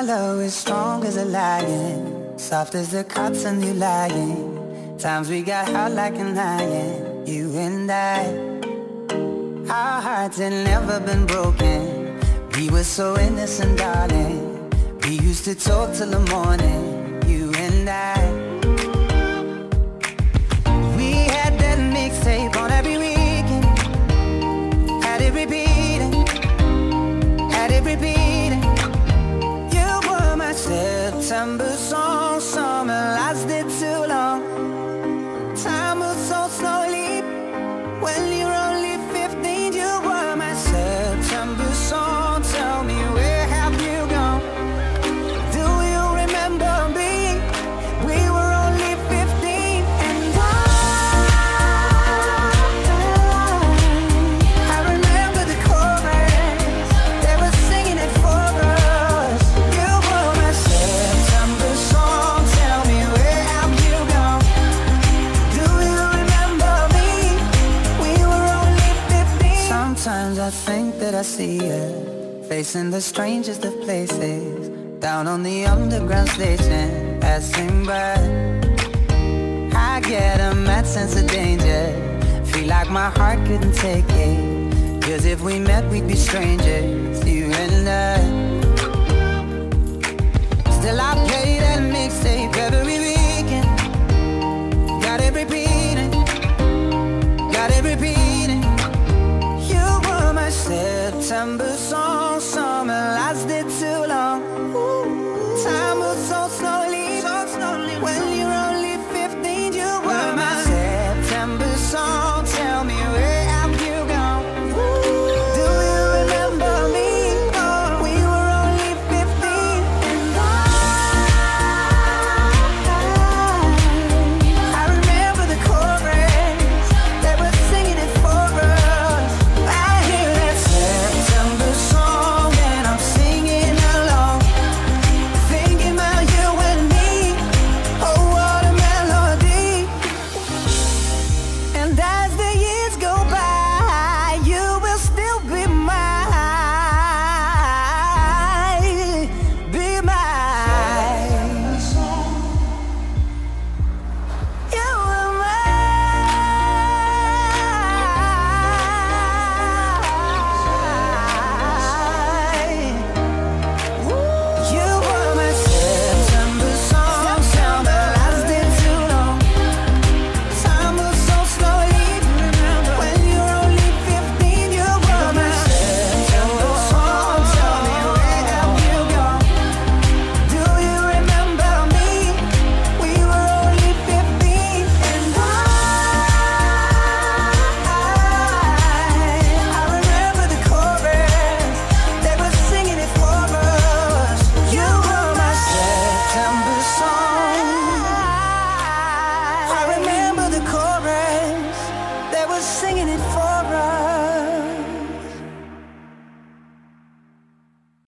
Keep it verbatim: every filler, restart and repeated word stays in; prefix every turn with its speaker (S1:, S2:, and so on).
S1: love is strong as a lion, soft as the cotton you lying. Times we got hot like an iron, you and I. Our hearts had never been broken. We were so innocent, darling. We used to talk till the morning, you and I. We had that mixtape on every weekend. Had it repeating, had it repeating. You were my September song, summer lasted too long. Time moves so slowly when you're only fifteen. You were my September song. Tell me, where have you gone? Do you remember me? We were only fifteen, and I, I remember the chorus. They were singing it for us. You were my September song. Tell me, where have you gone? Do you remember me? We were only fifteen. Sometimes I think that I see you facing the strangest of places, down on the underground station, passing by. I get a mad sense of danger, feel like my heart couldn't take it, 'cause if we met we'd be strangers, you and I. Still I play that mixtape every weekend. Got it repeating, got it repeating. You were my September song.